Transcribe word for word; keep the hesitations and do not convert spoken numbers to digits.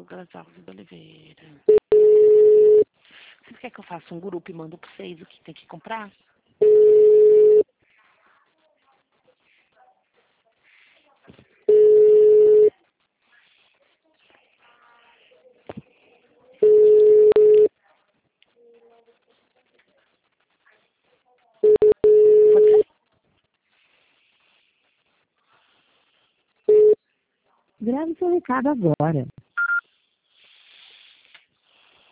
Douglas Alves de Oliveira. Vocês querem que eu faça um grupo e mando pra vocês o que tem que comprar? Pode ser? Grave seu recado agora.